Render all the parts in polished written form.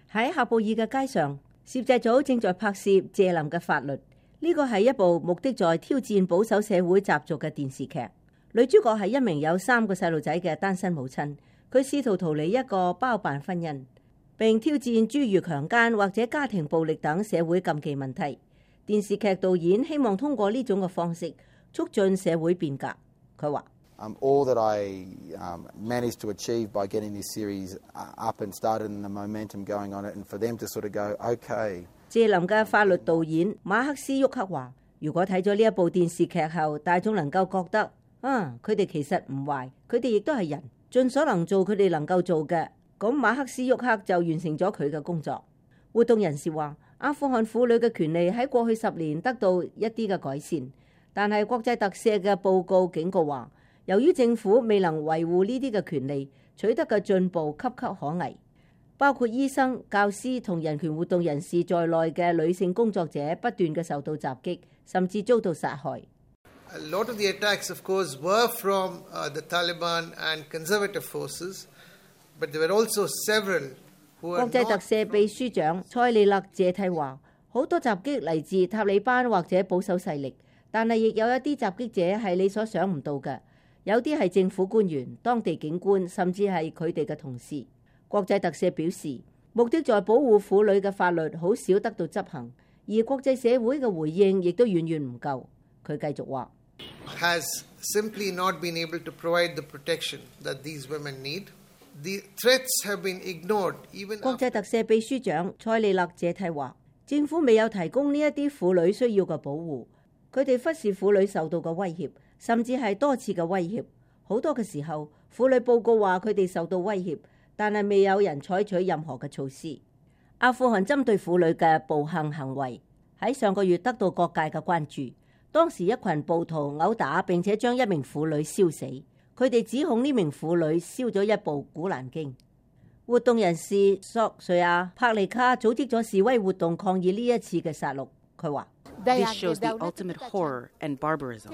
喺喀布爾嘅街上，攝製組正在拍攝謝林嘅法律。呢個係一部目的在挑戰保守社會習俗嘅電視劇。女主角係一名有3個細路仔嘅單身母親，佢試圖逃離一個包辦婚姻，並挑戰諸如強姦或者家庭暴力等社會禁忌問題。電視劇導演希望通過呢種嘅方式促進社會變革。佢話 ：All that I managed to achieve by getting this series up and started and the momentum going on it, and for them to sort of go, okay。 謝林嘅法律導演馬克斯·沃克話：如果睇咗呢一部電視劇後，大眾能夠覺得佢哋其實唔壞，佢哋亦都係人，盡所能做佢哋能夠做嘅，咁馬克斯·沃克就完成咗佢嘅工作。活動人士話：阿富汗婦女嘅權利喺過去10年得到一啲嘅改善，但係國際特赦嘅報告警告話，由於政府未能維護呢啲嘅權利，取得嘅進步岌岌可危。包括醫生、教師同人權活動人士在內嘅女性工作者不斷嘅受到襲擊，甚至遭到殺害。 A lot of the attacks, of course, were from the Taliban and conservative forces, but there were also several who were not。 國際特赦秘書長塞利勒謝蒂話：好多襲擊嚟自塔利班或者保守勢力，但係亦有一啲襲擊者係你所想唔到嘅，有啲係政府官員、當地警官，甚至係佢哋嘅同事。國際特赦表示，目的在保護婦女嘅法律好少得到執行，而國際社會嘅回應亦都遠遠唔夠。佢繼續話 ：has simply not been able to provide the protection that these women need. The threats have been ignored even。 國際特赦秘書長塞利勒謝蒂話：政府未有提供呢一啲婦女需要嘅保護，佢哋忽視婦女受到嘅威脅，甚至係多次嘅威脅。好多嘅時候，婦女報告話佢哋受到威脅，但係未有人採取任何嘅措施。阿富汗針對婦女嘅暴行行為喺上個月得到各界嘅關注。當時一群暴徒毆打並且將一名婦女燒死，佢哋指控呢名婦女燒咗一部古蘭經。活動人士索瑞亞帕利卡組織咗示威活動抗議呢一次嘅殺戮。佢話 ：This shows the ultimate horror and barbarism.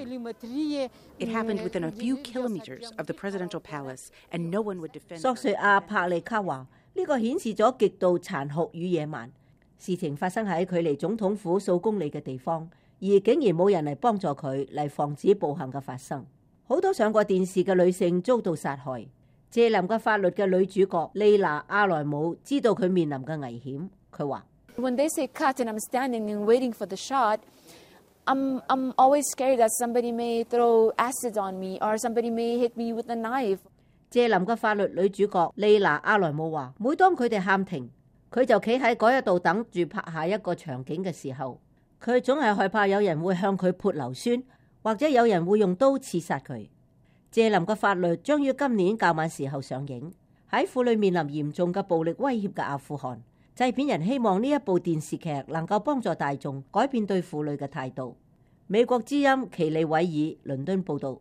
It happened within a few kilometers of the presidential palace, and no one would defend. 索瑞亞帕利卡話：呢個顯示咗極度殘酷與野蠻。事情發生喺距離總統府數公里嘅地方，而竟然冇人嚟幫助佢嚟防止暴行嘅發生。好多上過電視嘅女性遭到殺害。謝林嘅法律嘅女主角莉娜阿萊姆知道佢面臨嘅危險。佢話 ：When they say cut and I'm standing and waiting for the shot, I'm always scared that somebody may throw acid on me or somebody may hit me with a knife。 謝林嘅法律女主角莉娜阿萊姆話：每當佢哋喊停，佢就企喺嗰一度等住拍下一個場景嘅時候，佢總係害怕有人會向佢潑硫酸，或者有人會用刀刺殺佢。謝林嘅法律將於今年較晚時候上映。喺婦女面臨嚴重嘅暴力威脅嘅阿富汗，製片人希望呢一部電視劇能夠幫助大眾改變對婦女嘅態度。美國之音奇利韋爾倫敦報道。